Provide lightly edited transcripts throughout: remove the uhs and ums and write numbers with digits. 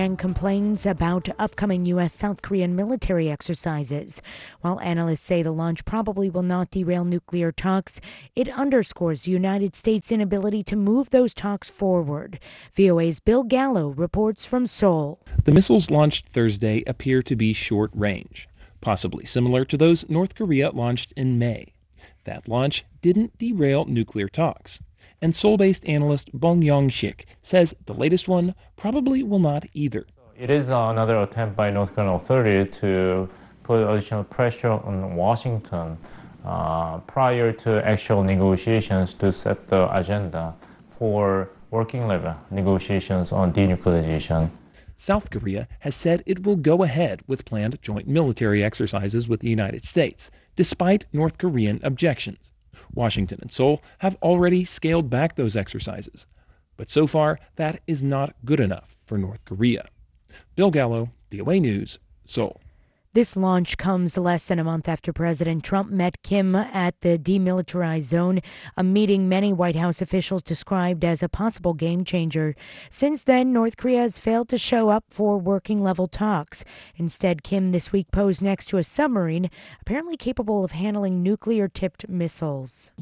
And complains about upcoming U.S. South Korean military exercises. While analysts say the launch probably will not derail nuclear talks, it underscores the United States' inability to move those talks forward. VOA's Bill Gallo reports from Seoul. The missiles launched Thursday appear to be short range, possibly similar to those North Korea launched in May. That launch didn't derail nuclear talks. And Seoul-based analyst Bong Yong-sik says the latest one probably will not either. It is another attempt by North Korean authorities to put additional pressure on Washington prior to actual negotiations to set the agenda for working-level negotiations on denuclearization. South Korea has said it will go ahead with planned joint military exercises with the United States, despite North Korean objections. Washington and Seoul have already scaled back those exercises. But so far, that is not good enough for North Korea. Bill Gallo, VOA News, Seoul. This launch comes less than a month after President Trump met Kim at the demilitarized zone, a meeting many White House officials described as a possible game changer. Since then, North Korea has failed to show up for working-level talks. Instead, Kim this week posed next to a submarine apparently capable of handling nuclear-tipped missiles.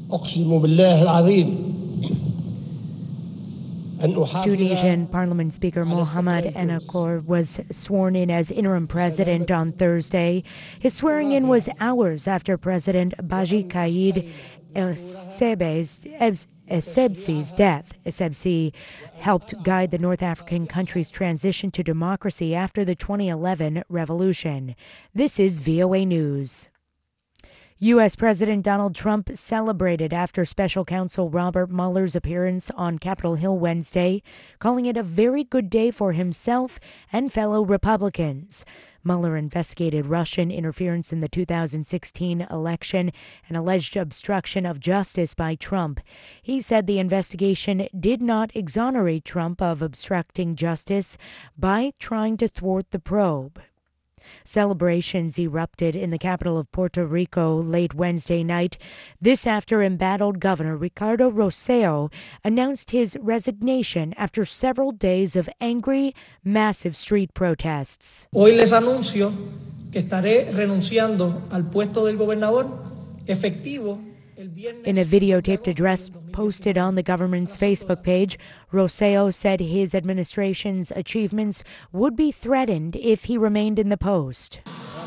Tunisian Parliament Speaker Mohamed Ennacor was sworn in as interim president on Thursday. His swearing-in was hours after President Baji Qaid Essebsi's death. Essebsi helped guide the North African country's transition to democracy after the 2011 revolution. This is VOA News. U.S. President Donald Trump celebrated after special counsel Robert Mueller's appearance on Capitol Hill Wednesday, calling it a very good day for himself and fellow Republicans. Mueller investigated Russian interference in the 2016 election and alleged obstruction of justice by Trump. He said the investigation did not exonerate Trump of obstructing justice by trying to thwart the probe. Celebrations erupted in the capital of Puerto Rico late Wednesday night. This after embattled Governor Ricardo Rosselló announced his resignation after several days of angry, massive street protests. Hoy les anuncio que estaré renunciando al puesto del gobernador efectivo. In a videotaped address posted on the government's Facebook page, Rosselló said his administration's achievements would be threatened if he remained in the post.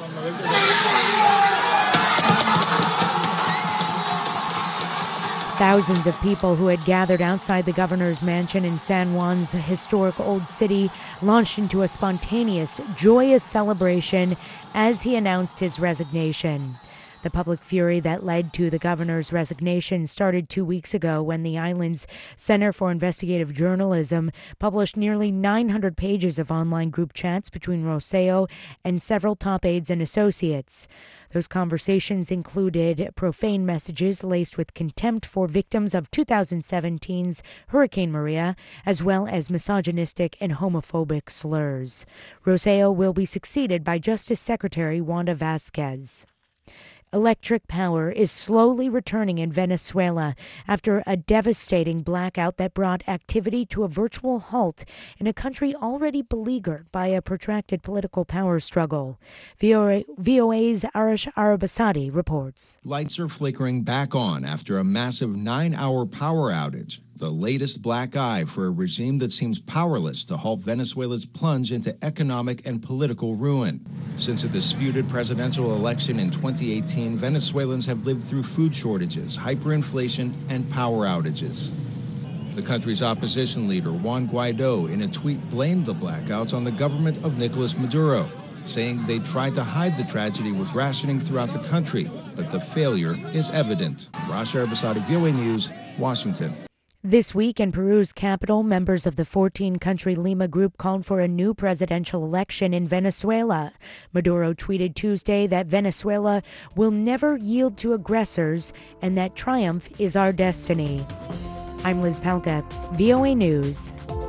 Thousands of people who had gathered outside the governor's mansion in San Juan's historic Old City launched into a spontaneous, joyous celebration as he announced his resignation. The public fury that led to the governor's resignation started 2 weeks ago when the island's Center for Investigative Journalism published nearly 900 pages of online group chats between Rosselló and several top aides and associates. Those conversations included profane messages laced with contempt for victims of 2017's Hurricane Maria, as well as misogynistic and homophobic slurs. Rosselló will be succeeded by Justice Secretary Wanda Vazquez. Electric power is slowly returning in Venezuela after a devastating blackout that brought activity to a virtual halt in a country already beleaguered by a protracted political power struggle. VOA's Arash Arabasadi reports. Lights are flickering back on after a massive 9-hour power outage. The latest black eye for a regime that seems powerless to halt Venezuela's plunge into economic and political ruin. Since a disputed presidential election in 2018, Venezuelans have lived through food shortages, hyperinflation, and power outages. The country's opposition leader, Juan Guaido, in a tweet blamed the blackouts on the government of Nicolas Maduro, saying they tried to hide the tragedy with rationing throughout the country, but the failure is evident. Arash Arabasadi, VOA News, Washington. This week in Peru's capital, members of the 14-country Lima Group called for a new presidential election in Venezuela. Maduro tweeted Tuesday that Venezuela will never yield to aggressors and that triumph is our destiny. I'm Liz Palka, VOA News.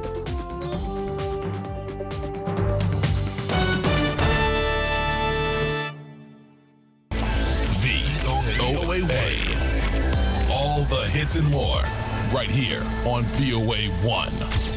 VOA. All the hits and more. Right here on VOA 1.